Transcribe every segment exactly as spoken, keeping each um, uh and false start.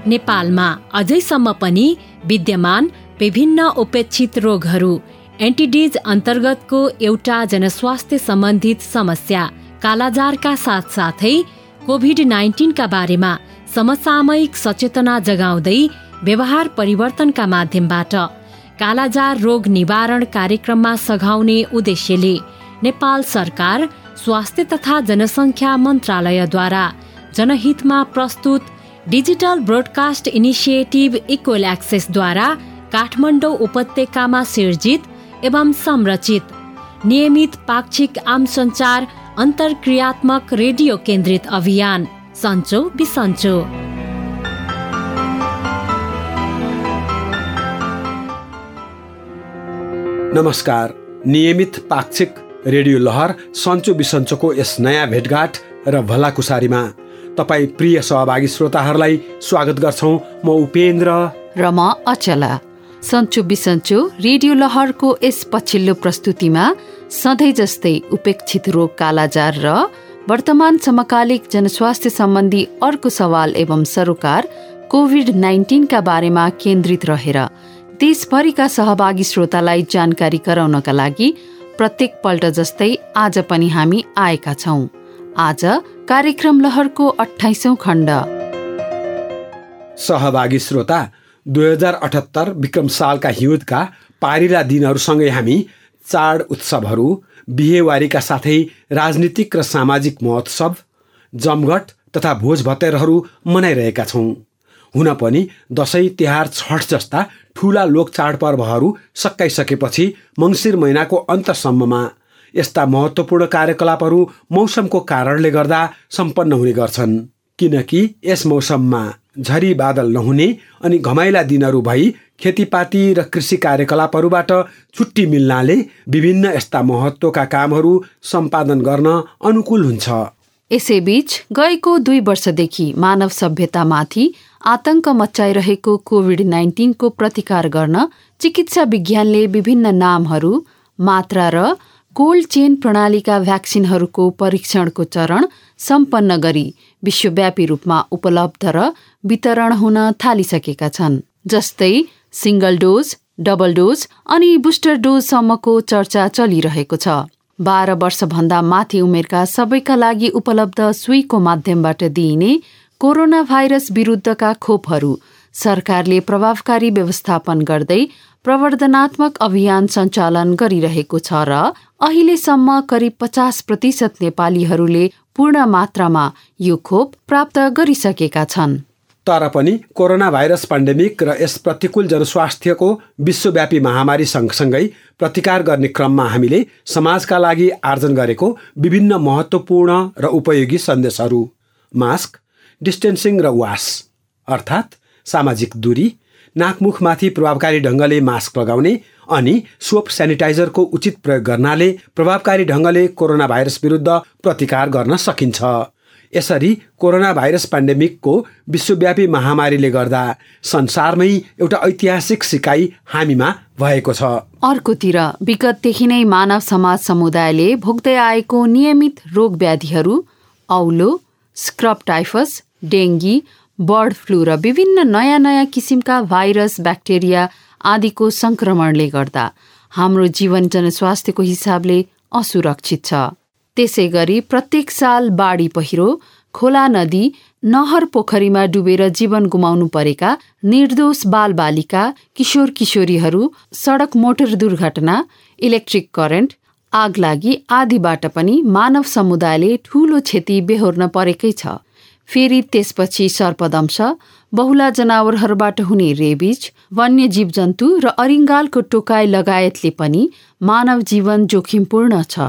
नेपालमा अझैसम्म पनि विद्यमान विभिन्न उपेक्षित रोगहरू एन्टिडिज अन्तर्गतको एउटा जनस्वास्थ्य सम्बन्धित समस्या कालाजारका साथसाथै कोभिड नाइन्टिनका बारेमा समसामयिक सचेतना जगाउँदै व्यवहार परिवर्तनका माध्यमबाट कालाजार रोग निवारण कार्यक्रममा सघाउने उद्देश्यले नेपाल सरकार स्वास्थ्य तथा जनसङ्ख्या मन्त्रालयद्वारा जनहितमा प्रस्तुत डिजिटल ब्रोडकास्ट इनिसिएटिभ इक्वल एक्सेसद्वारा काठमाडौँ उपत्यकामा सिर्जित एवं संरचित नियमित पाक्षिक आम सञ्चार अन्तर्क्रियात्मक रेडियो केन्द्रित अभियान सन्चो बिसन्चो। नमस्कार। नियमित पाक्षिक रेडियो लहर सन्चो बिसन्चोको यस नयाँ भेटघाट र भलाकुसारीमा तपाईँ प्रिय सहभागी श्रोताहरूलाई स्वागत गर्छौँ। म उपेन्द्र र म अचला। सन्चो बिसन्चो रेडियो लहरको यस पछिल्लो प्रस्तुतिमा सधैँ जस्तै उपेक्षित रोग कालाजार र वर्तमान समकालिक जनस्वास्थ्य सम्बन्धी अर्को सवाल एवं सरोकार कोभिड नाइन्टिनका बारेमा केन्द्रित रहेर देशभरिका सहभागी श्रोतालाई जानकारी गराउनका लागि प्रत्येक पल्ट जस्तै आज पनि हामी आएका छौं। आज कार्यक्रम लहरको अठाइसौं खण्ड। सहभागी श्रोता, दुई हजार अठहत्तर विक्रम सालका हिउँदका पारिला दिनहरूसँगै हामी चाड उत्सवहरू, बिहेवारीका साथै राजनीतिक र सामाजिक महोत्सव, जमघट तथा भोज भतेरहरू मनाइरहेका छौँ। हुन पनि दशैं, तिहार, छठ जस्ता ठूला लोक चाडपर्वहरू सकाइसकेपछि मङ्सिर महिनाको अन्तसम्ममा यस्ता महत्त्वपूर्ण कार्यकलापहरू मौसमको कारणले गर्दा सम्पन्न हुने गर्छन्। किनकि यस मौसममा झरी बादल नहुने अनि घमाइला दिनहरू भई खेतीपाती र कृषि कार्यकलापहरूबाट छुट्टी मिल्नाले विभिन्न यस्ता महत्त्वका कामहरू सम्पादन गर्न अनुकूल हुन्छ। यसैबीच गएको दुई वर्षदेखि मानव सभ्यतामाथि आतंक मच्चाइरहेको कोभिड नाइन्टिनको प्रतिकार गर्न चिकित्सा विज्ञानले विभिन्न नामहरू, मात्रा र कोल्ड चेन प्रणालीका भ्याक्सिनहरूको परीक्षणको चरण सम्पन्न गरी विश्वव्यापी रूपमा उपलब्ध र वितरण हुन थालिसकेका छन्। जस्तै सिंगल डोज, डबल डोज अनि बुस्टर डोजसम्मको चर्चा चलिरहेको छ। बाह्र वर्षभन्दा माथि उमेरका सबैका लागि उपलब्ध सुईको माध्यमबाट दिइने कोरोना भाइरस विरुद्धका खोपहरू सरकारले प्रभावकारी व्यवस्थापन गर्दै प्रवर्धनात्मक अभियान सञ्चालन गरिरहेको छ र अहिलेसम्म करिब पचास प्रतिशत नेपालीहरूले पूर्ण मात्रामा यो खोप प्राप्त गरिसकेका छन्। तर पनि कोरोना भाइरस पेन्डेमिक र यस प्रतिकूल जनस्वास्थ्यको विश्वव्यापी महामारी सँगसँगै प्रतिकार गर्ने क्रममा हामीले समाजका लागि आर्जन गरेको विभिन्न महत्त्वपूर्ण र उपयोगी सन्देशहरू, मास्क, डिस्टेन्सिङ र वास अर्थात् सामाजिक दूरी, नाकमुखमाथि प्रभावकारी ढङ्गले मास्क लगाउने अनि सोप सेनिटाइजरको उचित प्रयोग गर्नाले प्रभावकारी ढङ्गले कोरोना भाइरस विरुद्ध प्रतिकार गर्न सकिन्छ। यसरी कोरोना भाइरस पेन्डेमिकको विश्वव्यापी महामारीले गर्दा संसारमै एउटा ऐतिहासिक सिकाइ हामीमा भएको छ। अर्कोतिर विगतदेखि नै मानव समाज समुदायले भोग्दै आएको नियमित रोग व्याधिहरू, औलो, scrub typhus, dengue, bird flu र विभिन्न नयाँ नयाँ किसिमका भाइरस, ब्याक्टेरिया आदिको संक्रमणले गर्दा हाम्रो जीवन जनस्वास्थ्यको हिसाबले असुरक्षित छ। त्यसै गरी प्रत्येक साल बाढी पहिरो, खोला नदी, नहर पोखरीमा डुबेर जीवन गुमाउनु परेका निर्दोष बालबालिका, किशोर किशोरीहरू, सडक मोटर दुर्घटना, इलेक्ट्रिक करेन्ट, आगलागी आदिबाट पनि मानव समुदायले ठूलो क्षति बेहोर्न परेकै छ। फेरि त्यसपछि सर्पदंश, बहुला जनावरहरूबाट हुने रेबिज, वन्य जीवजन्तु र अरिङ्गालको टोकाइ लगायतले पनि मानव जीवन जोखिमपूर्ण छ।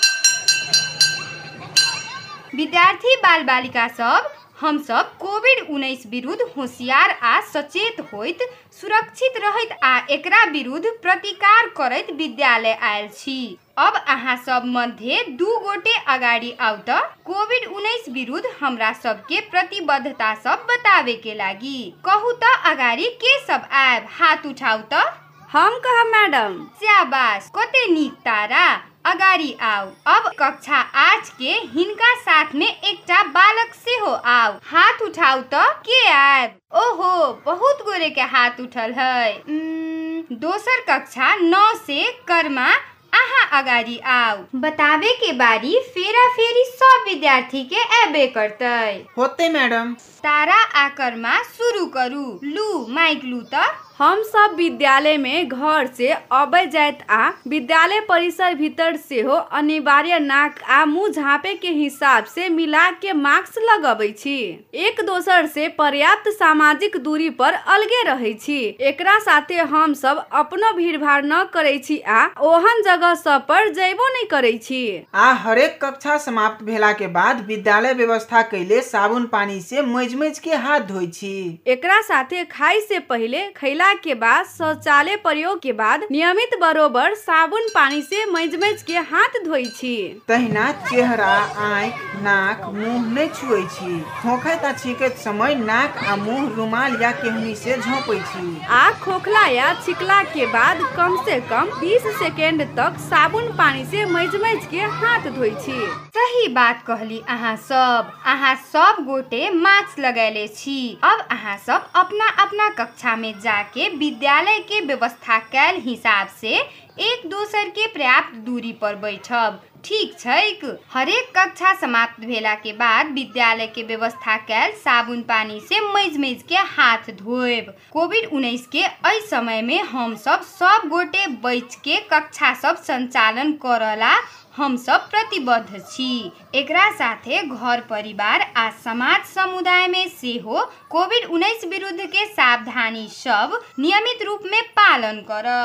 विद्यार्थी बालबालिका सब हम सब कोविड उन्नीस विरुद्ध होशियार आ सचेत होइत, सुरक्षित रहैत आ एकरा विरुद्ध प्रतिकार करैत विद्यालय आयल छी। अब अहाँ सब मध्ये दू गोटे अगाडि आउ त कोविड उन्नीस विरुद्ध हमरा सबके प्रतिबद्धता सब बतावे के लागि। कहू त अगाडि के सब आएब, हाथ उठाउ त। हम कहब मैडम। स्याबास, कते नीक तारा। अगाडि आऊ। अब कक्षा आठ के हिनका साथ में एकटा बालक से हो आऊ। हाथ उठाऊ तो के आब? ओहो, बहुत गोरे के हाथ उठल है। दोसर कक्षा नौ से कर्मा, आहा अगाडि आऊ। बतावे के बारी फेरा फेरी सब विद्यार्थी के एबे करतै। होते मैडम। तारा आकरमा शुरू करू। लू माइक लू त। हम सब विद्यालय में घर से अबै जाइत आ विद्यालय परिसर भीतर से हो अनिवार्य नाक आ मुंह झाँपे के हिसाब से मिला के मास्क लगबै छी। एक दोसर से पर्याप्त सामाजिक दूरी पर अलगे रहै छी। एकरा साथे हम सब अपनो भीड़ भाड़ न करै छी आ ओहन जगह सब पर जैबो नहीं करै छी। आ हरेक कक्षा समाप्त भेला के बाद विद्यालय व्यवस्था कैले साबुन पानी से मैज मैज के हाथ धोई छी। एकरा साथे खाई से पहले, खैला के बाद, शौचालय प्रयोग के बाद नियमित बरोबर साबुन पानी से मैज मैज के हाथ धोई छी। तहिना चेहरा, आँख, नाक, मुंह नहीं छुए छी। खोखैत आ छींकैत समय नाक आ मुंह रुमाल या केहनी से झाँपै छी। आ खोखला या छिकला के बाद कम से कम बीस सेकेंड तक साबुन पानी से मैज मैज के हाथ धोई छी। सही बात कहली अहाँ सब। अहाँ सब गोटे मास्क लगैले छी। अब अहाँ सब अपना अपना कक्षा में जाके विद्यालय के व्यवस्था कैल हिसाब से एक दोसर के पर्याप्त दूरी पर बैठब। ठीक छैक। हरेक कक्षा समाप्त भेला के बाद विद्यालय के व्यवस्था कैल साबुन पानी से मैज मैज के हाथ धोएब। कोविड उन्नीस के एहि समय में हम सब सब गोटे बैठ के कक्षा सब संचालन करला हम सब प्रतिबद्ध छी। एकरा साथे घर परिवार आ समाज समुदाय में सेहो कोविड उन्नीस विरुद्ध के सावधानी सब नियमित रूप में पालन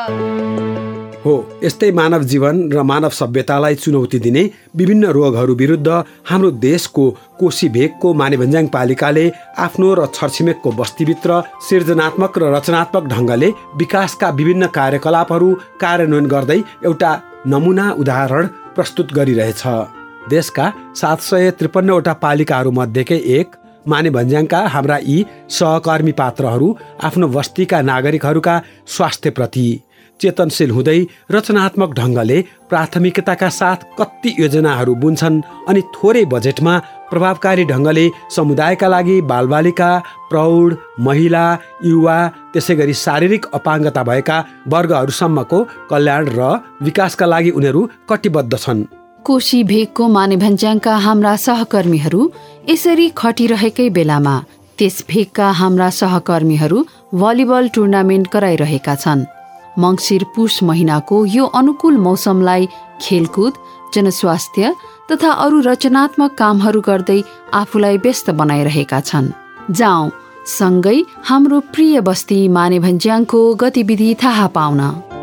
करब। हो, यस्तै मानव जीवन र मानव सभ्यतालाई चुनौती दिने विभिन्न रोगहरू विरुद्ध हाम्रो देशको कोशी भेगको मानेभन्ज्याङ पालिकाले आफ्नो र छरछिमेकको बस्तीभित्र सृजनात्मक र रचनात्मक ढङ्गले विकासका विभिन्न कार्यकलापहरू कार्यान्वयन गर्दै एउटा नमुना उदाहरण प्रस्तुत गरिरहेछ। देशका सात सय त्रिपन्नवटा पालिकाहरू मध्येकै एक मानेभन्ज्याङका हाम्रा यी सहकर्मी पात्रहरू आफ्नो बस्तीका नागरिकहरूका स्वास्थ्यप्रति चेतनशील हुँदै रचनात्मक ढङ्गले प्राथमिकताका साथ कति योजनाहरू बुन्छन् अनि थोरै बजेटमा प्रभावकारी ढङ्गले समुदायका लागि बालबालिका, प्रौढ, महिला, युवा, त्यसै गरी शारीरिक अपाङ्गता भएका वर्गहरूसम्मको कल्याण र विकासका लागि उनीहरू कटिबद्ध छन्। कोशी भेगको मानेभन्ज्याङका हाम्रा सहकर्मीहरू यसरी खटिरहेकै बेलामा त्यस भेगका हाम्रा सहकर्मीहरू भलिबल टुर्नामेन्ट गराइरहेका छन्। मङ्सिर पुष महिनाको यो अनुकूल मौसमलाई खेलकुद, जनस्वास्थ्य तथा अरू रचनात्मक कामहरू गर्दै आफूलाई व्यस्त बनाइरहेका छन्। जाउँ सँगै हाम्रो प्रिय बस्ती मानेभन्ज्याङको गतिविधि थाहा पाउन।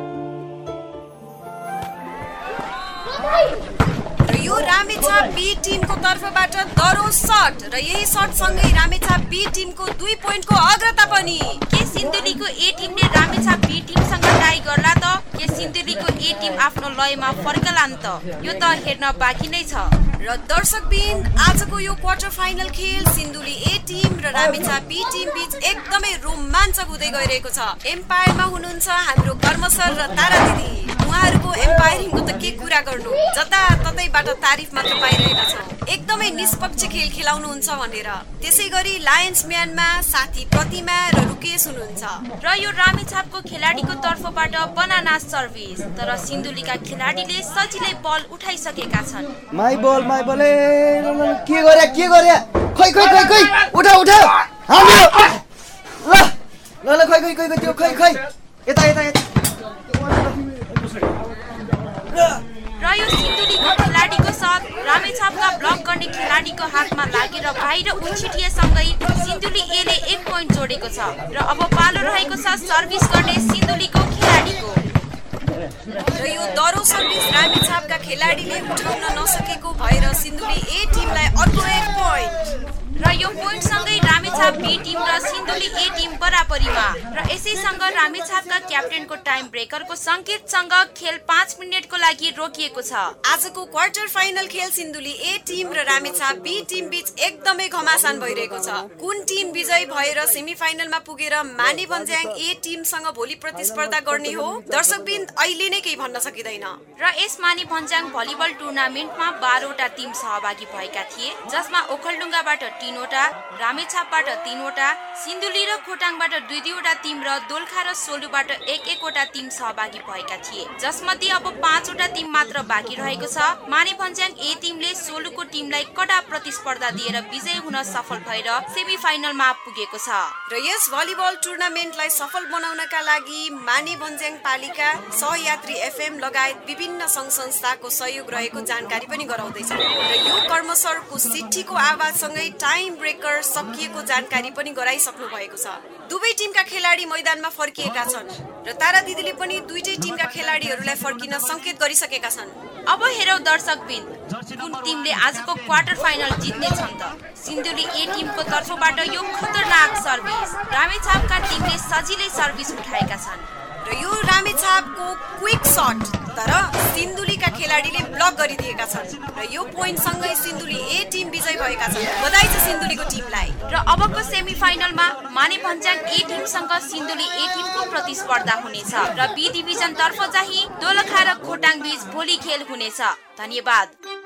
यो रामेछाप बी टिमको तर्फबाट दरो शट र यही शट सँगै रामेछाप बी टिमको दुई पोइन्टको अग्रता पनि। के सिन्धुलीको ए टिमले रामेछाप बी टिमसँग टाई गर्ला त के सिन्धुलीको ए टिम आफ्नो लयमा फर्कला नि त? यो त हेर्न बाँकी नै छ। र दर्शकबिन, आजको यो क्वार्टर फाइनल खेल सिन्धुली ए टिम र रामेछाप बी टिम बीच एकदमै रोमाञ्चक हुँदै गइरहेको छ। एम्पायरमा हुनुहुन्छ हाम्रो कर्मसर र तारा दिदी। उहाँहरूको एम्पायरिङको त के कुरा गर्नु, जताततैबाट तारिफ मात्र पाइरहेका छौँ। एकदमै निष्पक्ष खेल खेलाउनुहुन्छ भनेर। त्यसै गरी लायन्स म्यानमा साथी प्रतिमा र रुकेश हुनुहुन्छ। र यो रामेछापको खेलाडीको तर्फबाट बनाना सर्भिस, तर सिन्धुलीका खेलाडीले सजिलै बल उठाइसकेका छन्। माई बल माई बल के गरे के गरे खै खै खै खै उठा उठा हाम्रो ल ल ल खै खै खै त्यो खै खै यता यता यता। र यो सिन्धुलीको खेलाडीको साथ रामेछापका ब्लक गर्ने खेलाडीको हातमा लागेर बाहिर उछिटिएसँगै सिन्धुली एले एक पोइन्ट जोडेको छ। र अब पालो रहेको छ सर्भिस गर्ने सिन्धुलीको खेलाडीको। र यो दरो सर्भिस रामेछापका खेलाडीले उठाउन नसकेको भएर सिन्धुली ए टिमलाई अर्को एक पोइन्ट। र यो पोइन्टसँगै रामेछाप बी टिम र सिन्धुली ए टिम बराबरीमा र यसैसँग रामेछापका क्याप्टेनको टाइम ब्रेकरको संकेतसँग खेल पाँच मिनेटको लागि रोकिएको छ। आजको क्वार्टर फाइनल खेल सिन्धुली ए टिम र रामेछाप बी टिम बीच एकदमै घमासान भइरहेको छ। कुन टिम विजयी भएर सेमी फाइनलमा पुगेर माने भन्ज्याङ ए टिमसँग भोलि प्रतिस्पर्धा गर्ने हो, दर्शकबिन अहिले नै केही भन्न सकिँदैन। र यस माने भन्ज्याङ भलिबल टुर्नामेन्टमा बाह्रवटा टिम सहभागी भएका थिए, जसमा ओखलढुङ्गाबाट तीनवटा, रामेछापबाट तीनवटा, सिन्धुली र खोटाङबाट दुई दुईवटा टिम र दोलखा र सोलुबाट एक एकवटा टिम सहभागी भएका थिए, जसमध्ये अब पाँचवटा टिम मात्र बाँकी रहेको छ। माने भन्ज्याङ ए टिमले सोलुको टिमलाई कडा प्रतिस्पर्धा दिएर विजयी हुन सफल भएर सेमी फाइनलमा पुगेको छ। र यस भलिबल टुर्नामेन्टलाई सफल बनाउनका लागि माने भन्ज्याङ पालिका, सहयात्री एफएम लगायत विभिन्न सङ्घ संस्थाको सहयोग रहेको जानकारी पनि गराउँदैछ। र यो कर्मसरको सिट्ठीको आवाजसँगै टाइम ब्रेकर सकिएको जानकारी पनि गराइसक्नु भएको छ। दुवै टिमका खेलाडी मैदानमा फर्किएका छन् र तारा दिदीले पनि दुईटै टिमका खेलाडीहरूलाई फर्किन संकेत गरिसकेका छन्। अब हेरौँ दर्शकबिन, कुन टिमले आजको क्वार्टर फाइनल जित्ने छन् त। सिन्धुली ए टिमको तर्फबाट यो खतरनाक सर्भिस, रामेछापका टिमले सजिलै सर्भिस उठाएका छन् र यो रामेछापको क्विक शट, तर सिन्धुलीका खेलाडीले ब्लक गरिदिएका छन् र यो पोइन्टसँगै सिन्धुली ए टिम विजय भएका छन्। बधाई छ सिन्धुलीको टिमलाई। र अबको सेमी फाइनलमा माने भन्ज्याङ ए टिमसँग सिन्धुली ए टिमको प्रतिस्पर्धा हुनेछ र बी डिभिजन तर्फ चाहिँ दोलखा र खोटाङ बीच भोलि खेल हुनेछ। धन्यवाद।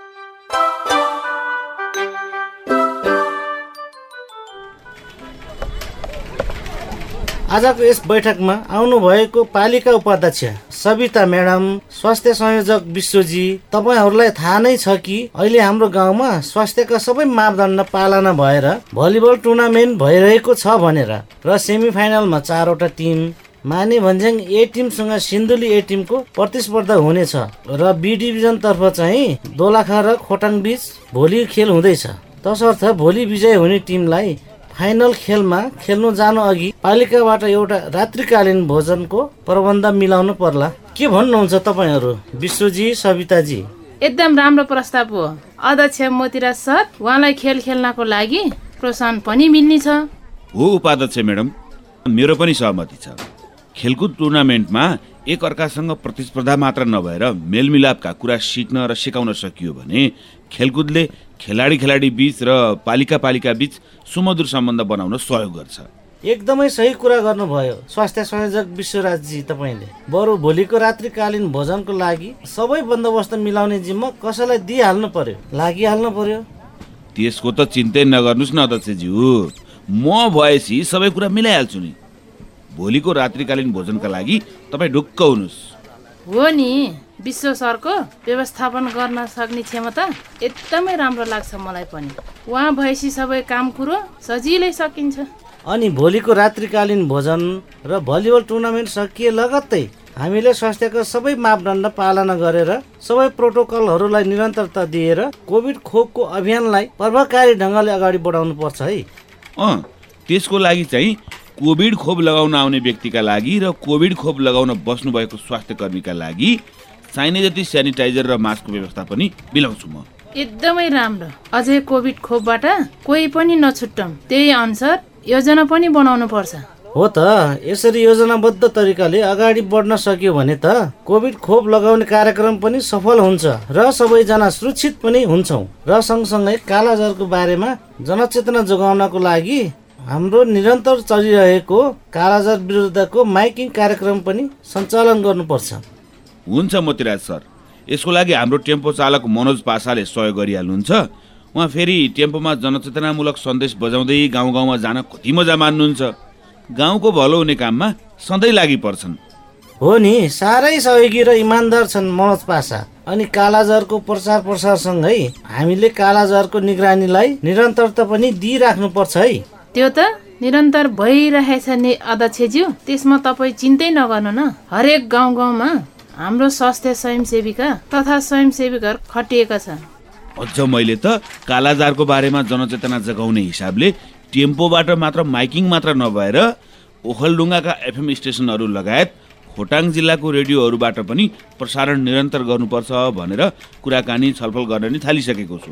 आजको यस बैठकमा आउनुभएको पालिका उपाध्यक्ष सविता म्याडम, स्वास्थ्य संयोजक विश्वजी, तपाईहरूलाई थाहा नै छ कि अहिले हाम्रो गाउँमा स्वास्थ्यका सबै मापदण्ड पालना भएर भलिबल टुर्नामेन्ट भइरहेको छ भनेर र सेमी फाइनलमा चारवटा टिम माने भन्ज्याङ ए टिमसँग सिन्धुली ए टिमको प्रतिस्पर्धा हुनेछ र बी डिभिजन तर्फ चाहिँ दोलखा र खोटाङ बीच भोलि खेल हुँदैछ। तसर्थ भोलि विजय हुने टिमलाई फाइनल खेलमा खेल्नु जानु अघि पालिकाबाट एउटा रात्रिकालीन भोजनको प्रबन्ध मिलाउनु पर्ला। के भन्नुहुन्छ तपाईँहरू विश्वजी, सविताजी? एकदम राम्रो प्रस्ताव हो अध्यक्ष मोतीराज सर। उहाँलाई खेल खेल्नको लागि प्रोत्साहन पनि मिल्नेछ। हो उपाध्यक्ष म्याडम, मेरो पनि सहमति छ। खेलकुद टुर्नामेन्टमा एक अर्कासँग प्रतिस्पर्धा मात्र नभएर मेलमिलापका कुरा सिक्न र सिकाउन सकियो भने खेलकुदले खेलाडी खेलाडी बीच र पालिका पालिका बीच सुमधुर सम्बन्ध बनाउन सहयोग गर्छ। एकदमै सही कुरा गर्नुभयो स्वास्थ्य संयोजक विश्वराजजी तपाईँले। बरु भोलिको रात्रिकालीन भोजनको लागि सबै बन्दोबस्त मिलाउने जिम्मा कसैलाई दिइहाल्नु पर्यो, लागिहाल्नु पर्यो। त्यसको त चिन्तै नगर्नुहोस् न अध्यक्षज्यू, म भएपछि सबै कुरा मिलाइहाल्छु नि। भोलिको रात्रिकालीन भोजनका लागि तपाईँ ढुक्क हुनुहोस्। हो नि, विश्व सरको व्यवस्थापन गर्न सक्ने क्षमता एकदमै राम्रो लाग्छ मलाई पनि। उहाँ भएपछि सबै काम कुरो सजिलै सकिन्छ। अनि भोलिको रात्रिकालीन भोजन र भलिबल टुर्नामेन्ट सकिए लगत्तै हामीले स्वास्थ्यका सबै मापदण्ड पालना गरेर सबै प्रोटोकलहरूलाई निरन्तरता दिएर कोभिड खोपको अभियानलाई प्रभावकारी ढङ्गले अगाडि बढाउनु पर्छ है। अँ, त्यसको लागि चाहिँ कोभिड खोप लगाउन आउने व्यक्तिका लागि र कोभिड खोप लगाउन बस्नुभएको स्वास्थ्य कर्मीका लागि चाहिने जति सेनिटाइजर र मास्कको व्यवस्था पनि मिलाउँछु म। एकदमै राम्रो। अझै कोभिड खोपबाट कोही पनि नछुट्टौँ, त्यही अनुसार योजना पनि बनाउनु पर्छ। हो त, यसरी योजनाबद्ध तरिकाले अगाडि बढ्न सक्यो भने त कोभिड खोप लगाउने कार्यक्रम पनि सफल हुन्छ र सबैजना सुरक्षित पनि हुन्छौँ। र सँगसँगै कालाजारको बारेमा जनचेतना जोगाउनको लागि हाम्रो निरन्तर चलिरहेको कालाजार विरुद्धको माइकिङ कार्यक्रम पनि सञ्चालन गर्नुपर्छ। हुन्छ मोतीराज सर, यसको लागि हाम्रो टेम्पो चालक मनोज पासाले सहयोग गरिहाल्नुहुन्छ। उहाँ फेरि टेम्पोमा जनचेतनामूलक सन्देश बजाउँदै गाउँ गाउँमा जान कति मजा मान्नुहुन्छ। गाउँको भलो हुने काममा सधैँ लागि पर्छन्। हो नि, साह्रै सहयोगी र इमान्दार छन् मनोज पासा। अनि कालाजारको प्रचार प्रसारसँगै हामीले कालाजारको निगरानीलाई निरन्तरता पनि दिइराख्नुपर्छ है। त्यो त निरन्तर भइरहेछ नि अध्यक्षज्यू, त्यसमा तपाईँ चिन्तै नगर्नु न। हरेक गाउँ गाउँमा हाम्रो स्वास्थ्य स्वयंसेविका तथा स्वयंसेविकाहरू खटिएका छन्। अझ मैले त कालाजारको बारेमा जनचेतना जगाउने हिसाबले टेम्पोबाट मात्र माइकिङ मात्र नभएर ओखलढुङ्गाका एफएम स्टेसनहरू लगायत खोटाङ जिल्लाको रेडियोहरूबाट पनि प्रसारण निरन्तर गर्नुपर्छ भनेर कुराकानी छलफल गर्न नि थालिसकेको छु।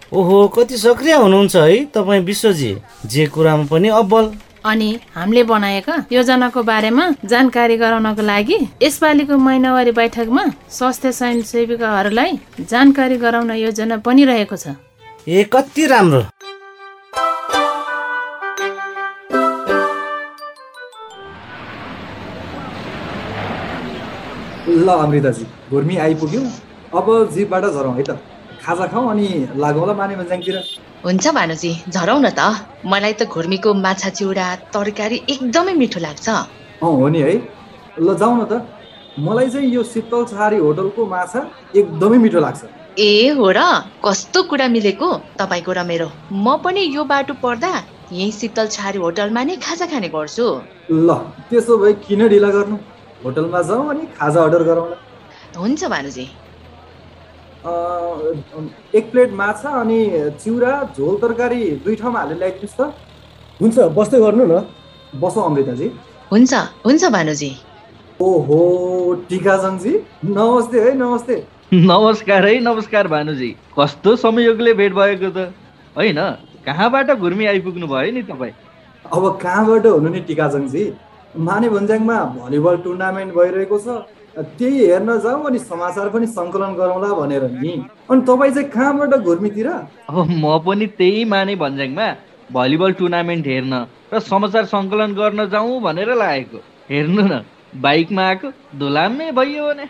ओहो, कति सक्रिय हुनुहुन्छ है तपाईँ विश्वजी, जे कुरामा पनि अब्बल। अनि हामीले बनाएका योजनाको बारेमा जानकारी गराउनको लागि यसपालिको महिनावारी बैठकमा स्वास्थ्य स्वयंसेविकाहरूलाई जानकारी गराउन योजना पनि रहेको छ। ए कति राम्रो। ल अमृताजी, घुर्मी आइपुग्यो, अब जिपबाट झरौँ है त। खाजा खाउँ अनि लागौँला माने भन्ज्याङतिर। हुन्छ भानुजी, झरौँ न त। मलाई त घुर्मीको माछा चिउरा तरकारी एकदमै मिठो लाग्छ। अँ हो नि है। ल जाउँ न त। मलाई चाहिँ यो शीतल छहारी होटलको माछा एकदमै मिठो लाग्छ। ए हो र, कस्तो कुरा मिलेको तपाईँको र मेरो। म पनि यो बाटो पर्दा यही शीतल छहारी होटलमा नै खाजा खाने गर्छु। ल त्यसो भए किन ढिला गर्नु, होटलमा जाउँ अनि खाजा अर्डर गरौँला। हुन्छ भानुजी। एक प्लेट माछा अनि चिउरा झोल तरकारी दुई ठाउँमा हालेर ल्याइदिनुहोस् त। हुन्छ, बस्दै गर्नु न। बसौँ अमृताजी। हुन्छ हुन्छ भानुजी। ओहो टिकाजङजी, नमस्ते है। नमस्ते। नमस्कार है, नमस्कार भानुजी। कस्तो संयोगले भेट भएको त होइन। कहाँबाट घुर्मी आइपुग्नु भयो नि तपाईँ? अब कहाँबाट हुनु नि टिकाजङजी, माने भन्ज्याङमा भलिबल टुर्नामेन्ट भइरहेको छ, त्यही हेर्न जाउँ अनि समाचार पनि सङ्कलन गरौँला भनेर नि। अनि तपाईँ चाहिँ कहाँबाट घुर्मीतिर? अब म पनि त्यही माने भन्ज्याङमा भलिबल टुर्नामेन्ट हेर्न र समाचार सङ्कलन गर्न जाउँ भनेर लागेको। हेर्नु न, बाइकमा आएको धुलामै भइयो भने।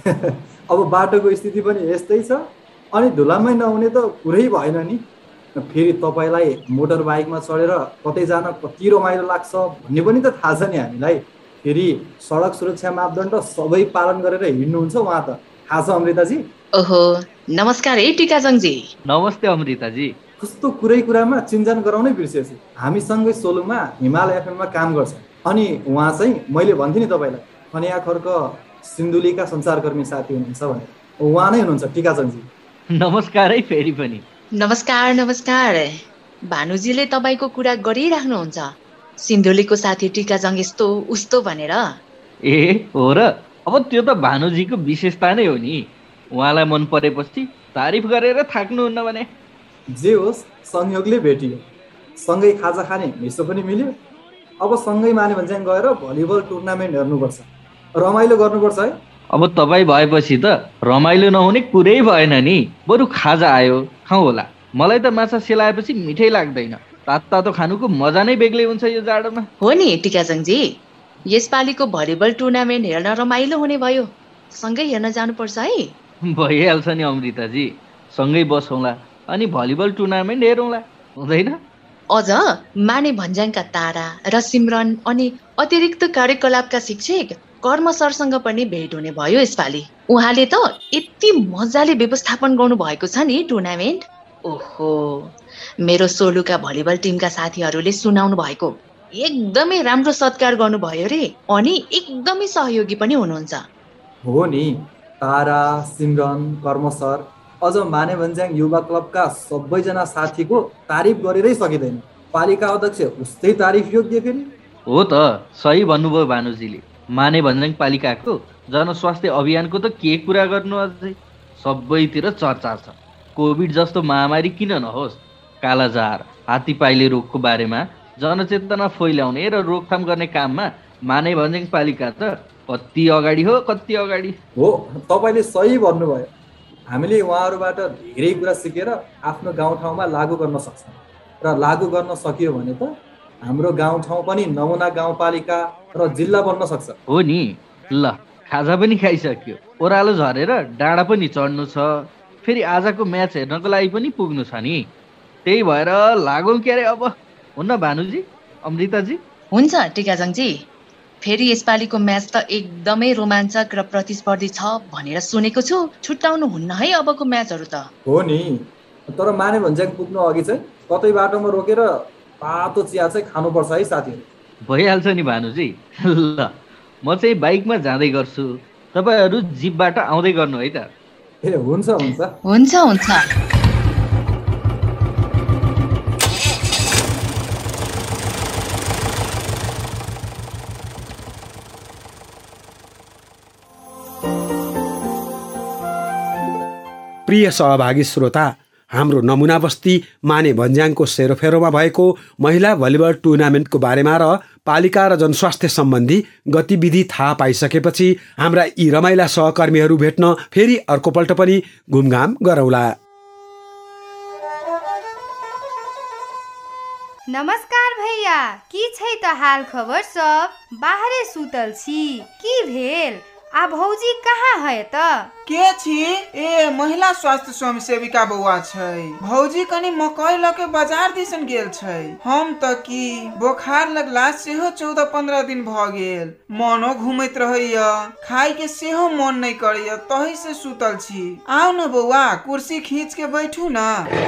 अब बाटोको स्थिति पनि यस्तै छ, अनि धुलामै नहुने त कुरै भएन नि। फेरि तपाईँलाई मोटर बाइकमा चढेर कतै जान कति रमाइलो लाग्छ भन्ने पनि त थाहा छ नि हामीलाई। फेरि सडक सुरक्षा मापदण्ड सबै पालन गरेर हिँड्नुहुन्छ उहाँ त, थाहा छ अमृताजी? ओहो नमस्कार है टिकाजङजी। नमस्ते अमृताजी। कस्तो कुरै कुरामा चिन्जान गराउनै बिर्सेछु। हामीसँगै सोलुङमा हिमाल एफएममा काम गर्छ, अनि उहाँ चाहिँ मैले भन्थेँ नि तपाईँलाई खनिया खर्क सिन्धुलीका सञ्चारकर्मी साथी हुनुहुन्छ भनेर, उहाँ नै हुनुहुन्छ टिकाजङजी। नमस्कार है फेरि पनि। नमस्कार नमस्कार। भानुजीले तपाईँको कुरा गरिराख्नुहुन्छ, सिन्धुलीको साथी टिकाजङ यस्तो उस्तो भनेर। ए हो र, अब त्यो त भानुजीको विशेषता नै हो नि। उहाँलाई मन परेपछि तारिफ गरेर थाक्नुहुन्न भने। जे होस्, संयोगले भेटियो, सँगै खाजा खाने मिसो पनि मिल्यो। अब सँगै माने भन्ज्याङ गएर भलिबल टुर्नामेन्ट हेर्नुपर्छ, रमाइलो गर्नुपर्छ है। अब तपाईँ भएपछि त रमाइलो नहुने कुरै भएन नि, बरु खाजा आयो खाउँ होला। मलाई त माछा सेलाएपछि मिठै लाग्दैन, तातो तातो खानुको मजा नै बेग्लै हुन्छ यो जाडोमा। हो नि टिकाजङजी, यसपालिको भलिबल टुर्नामेन्ट हेर्न रमाइलो हुने भयो, सँगै हेर्न जानुपर्छ है। भइहाल्छ नि अमृताजी, सँगै बसौँला अनि भलिबल टुर्नामेन्ट हेरौँला, हुँदैन? अझ माने भन्ज्याङका तारा र सिमरन अनि अतिरिक्त कार्यकलापका शिक्षक कर्म सरसँग पनि भेट हुने भयो यसपालि। उहाँले त यति मजाले व्यवस्थापन गर्नु भएको छ नि टुर्नामेन्ट। ओहो, मेरो सोलुका भलिबल टिमका साथीहरूले सुनाउनु भएको एकदमै राम्रो सत्कार गर्नुभयो रे, अनि एकदमै सहयोगी पनि हुनुहुन्छ। हो नि, तारा सिमरन कर्म सर अझ माने भन्ज्याङ युवा क्लबका सबैजना साथीको तारिफ गरेरै सकिँदैन। पालिका अध्यक्ष उस्तै तारिफ योग्य फेरि। हो त, सही भन्नुभयो भानुजीले। माने भन्ज्याङ पालिकाको जनस्वास्थ्य अभियानको त के कुरा गर्नु, अझै सबैतिर चर्चा छ। कोभिड जस्तो महामारी किन नहोस्, कालाजार हात्तीपाइले रोगको बारेमा जनचेतना फैलाउने र रोकथाम गर्ने काममा माने भन्ज्याङ पालिका त कति अगाडि हो कति अगाडि हो। तपाईँले सही भन्नुभयो। हामीले उहाँहरूबाट धेरै कुरा सिकेर आफ्नो गाउँठाउँमा लागू गर्न सक्छौँ, र लागू गर्न सकियो भने त हाम्रो गाउँठाउँ पनि नमुना गाउँपालिका र जिल्ला बन्न सक्छ। हो नि। ल खाजा पनि खाइसक्यो, ओह्रालो झरेर डाँडा पनि चढ्नु छ, फेरि आजको म्याच हेर्नको लागि पनि पुग्नु छ नि। त्यही भएर लागौँ के अरे अब, हुन्न भानुजी अमृताजी? हुन्छ टिकाजङजी, फेरि यसपालिको म्याच त एकदमै रोमाञ्चक र प्रतिस्पर्धी छ भनेर सुनेको छु। छुट्याउनु हुन्न है अबको म्याचहरू त। हो नि, तर माने भन्ज्याङ पुग्नु अघि चाहिँ कतै बाटोमा रोकेर तातो चिया चाहिँ खानुपर्छ है साथीहरू। भइहाल्छ नि भानुजी। ल म चाहिँ बाइकमा जाँदै गर्छु, तपाईँहरू जिपबाट आउँदै गर्नु है त। ए हुन्छ हुन्छ हुन्छ हुन्छ। प्रिय सहभागी श्रोता, हाम्रो नमुना बस्ती माने भन्ज्याङको सेरोफेरोमा भएको महिला भलिबल टुर्नामेन्टको बारेमा र पालिका र जनस्वास्थ्य सम्बन्धी गतिविधि थाहा पाइसकेपछि हाम्रा यी रमाइला सहकर्मीहरू भेट्न फेरि अर्कोपल्ट पनि घुमघाम गरौला। नमस्कार भैया, की छै त हाल खबर सब? बाहरे सुतल छी की भेल? आ भौजी कहाँ है त? के छी? ए महिला स्वास्थ्य स्वयंसेविका बौआ छै। भौजी कनी मकई लके बाजार दिसन गेल छै। हम त की बोखार लगला सेहो चौदह पंद्रह दिन भ गेल। मनो घुमैत रहैया, खाय के सेहो मन नहीं करैया, तही से सुतल छी। आओ न बौआ, कुर्सी खींच के बैठू न।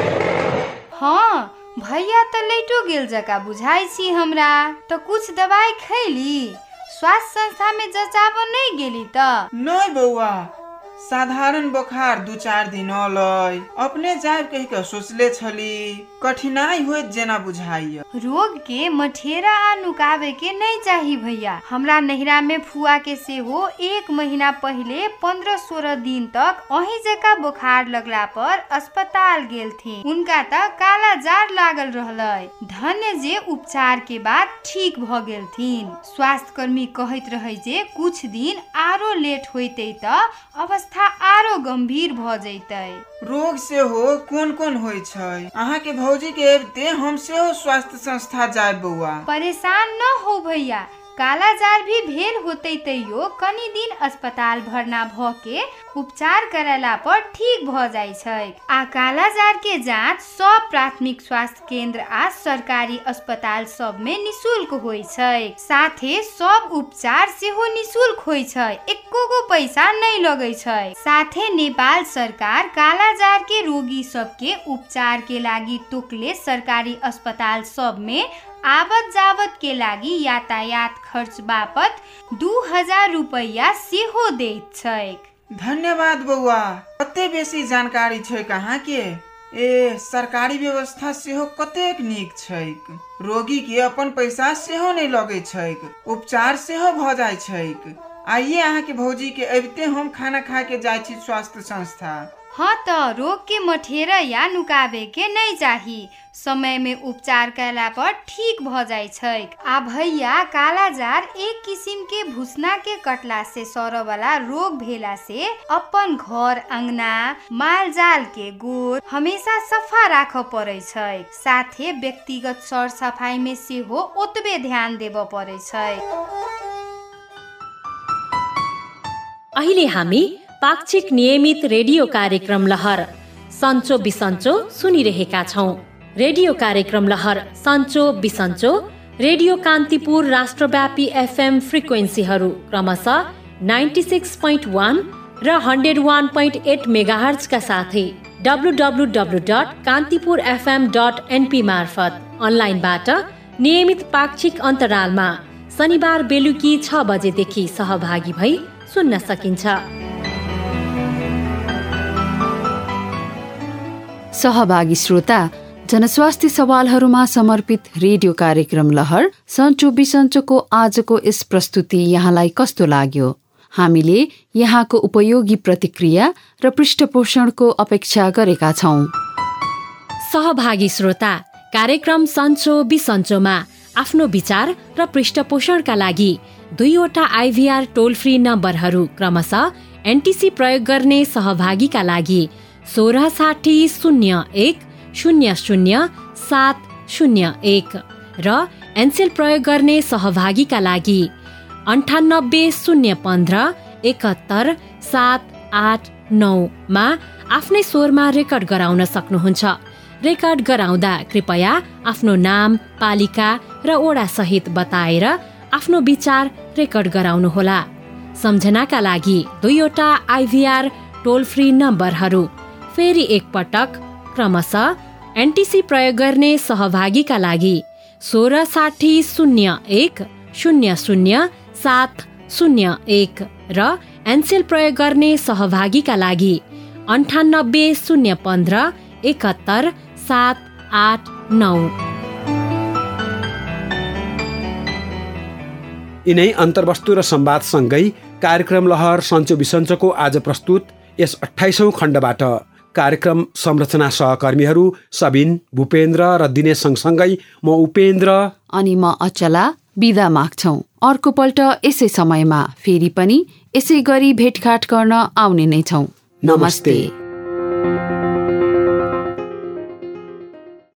हाँ भैया त लेटो गेल जका बुझाई छी हमरा। त कुछ दवाई खैली? स्वास्थ्य संस्था में जचाबो नहीं गेली त? नहीं बौआ, साधारण बुखार दू चार दिन अलै। अपने जाब कहि के सोचले छली, कठिनाई होइत जेना बुझाइया। रोग के मठेरा आ नुकावे के नहीं चाही भैया। हमरा नहिरा में फुआ के सेहो एक महीना पहले पंद्रह सोलह दिन तक अही जका बुखार लगला पर अस्पताल गेल थी। उनका त काला जार लागल रहलै। धन्य जे उपचार के बाद ठीक भ गेल थीन। स्वास्थ्य कर्मी कहैत रहे जे कुछ दिन आरो लेट होइते त अवस्था आरो गंभीर भ जैतै। रोग से हो कोन कोन होय छै? अहाँ के भौजी के एबते हम सेहो स्वास्थ्य संस्था जाय बौआ। परेशान न हो भैया, काला जार भी भेल होते तैयो कनी दिन अस्पताल भरना भ के उपचार करेला पर ठीक भ जाय छै। आ काला जार के जांच सब प्राथमिक स्वास्थ्य केंद्र आ सरकारी अस्पताल सब में निशुल्क होय छै। साथे सब उपचार सेहो निशुल्क होय छै, एको गो पैसा नहीं लगे छै। साथे नेपाल सरकार काला जार के रोगी सब के उपचार के लागी तोकले सरकारी अस्पताल सब में आवत जावत के लागी यातायात खर्च बापत दू हजार रुपया सेहो दैत छै। धन्यवाद बौआ, कते बेसी जानकारी छै कहाँ के। ए सरकारी व्यवस्था सेहो कतेक नीक छै। रोगी के अपन पैसा सेहो नहीं लगे छै, उपचार सेहो भ जाय छै। आइए अहाँ के भौजी के अबते हम खाना खा के जाय छी स्वास्थ्य संस्था। हाँ त रोग के मठेरा या नुकाबे के नहीं चाही। समय में उपचार कैला पर ठीक भ जाय छै। आ भैया काला जार एक किस्म के भूसना के कटला से सर वाला रोग भेला से अपन घर अंगना माल जाल के गोर हमेशा सफा राख पड़े छै। साथे व्यक्तिगत सर सफाई में सेहो ओतबे ध्यान देब पड़े छै। अहिले हामी पाक्षिक नियमित रेडियो कार्यक्रम लहर सन्चो बिसन्चो सुनिरहेका छौं। रेडियो कार्यक्रम लहर सन्चो बिसन्चो रेडियो कान्तिपुर राष्ट्रव्यापी एफएम फ्रिक्वेन्सीहरू क्रमशः नाइन्टी सिक्स पोइन्ट वन र hundred one point eight megahertz का साथै W W W dot Kantipur FM dot NP मार्फत अनलाइनबाट नियमित पाक्षिक अन्तरालमा शनिबार बेलुकी छ बजेदेखि सहभागी भई सुन्न सकिन्छ। सहभागी श्रोता, जनस्वास्थ्य सवालहरूमा समर्पित रेडियो कार्यक्रम लहर सन्चो बिसन्चोको आजको यस प्रस्तुति यहाँलाई कस्तो लाग्यो? हामीले यहाँको उपयोगी प्रतिक्रिया र पृष्ठपोषणको अपेक्षा गरेका छौं। सहभागी श्रोता, कार्यक्रम सन्चो बिसन्चोमा आफ्नो विचार र पृष्ठपोषणका लागि दुईवटा आइभीआर टोल फ्री नम्बरहरू क्रमशः एनटिसी प्रयोग गर्ने सहभागीका लागि सोह्र साठी शून्य एक शून्य शून्य सात शून्य एक र एनसेल प्रयोग गर्ने सहभागीका लागि अन्ठानब्बे शून्य पन्ध्र एकहत्तर सात आठ नौमा आफ्नै स्वरमा रेकर्ड गराउन सक्नुहुन्छ। रेकर्ड गराउँदा कृपया आफ्नो नाम, पालिका र ओडा सहित बताएर आफ्नो विचार रेकर्ड गराउनुहोला। सम्झनाका लागि दुईवटा आइभीआर टोल फ्री नम्बरहरू फेरि एकपटक क्रमशः एनटिसी प्रयोग गर्ने सहभागीका लागि सोह्र साठी शून्य एक शून्य शून्य सात शून्य एक र एनसेल प्रयोग गर्ने सहभागीका लागि अन्ठानब्बे शून्य पन्ध्र एकहत्तर सात आठ नौ। यिनै अन्तर्वस्तु र संवादसँगै कार्यक्रम लहर सन्चो बिसन्चोको आज प्रस्तुत यस अठाइसौं खण्डबाट कार्यक्रम संरचना सहकर्मीहरू सबिन, भूपेन्द्र र दिनेश सँगसँगै म उपेन्द्र अनि म अचला बिदा माग्छौं। अर्को पल्ट यसै समयमा फेरि पनि यसै गरी भेटघाट गर्न आउने नै छौं। नमस्ते।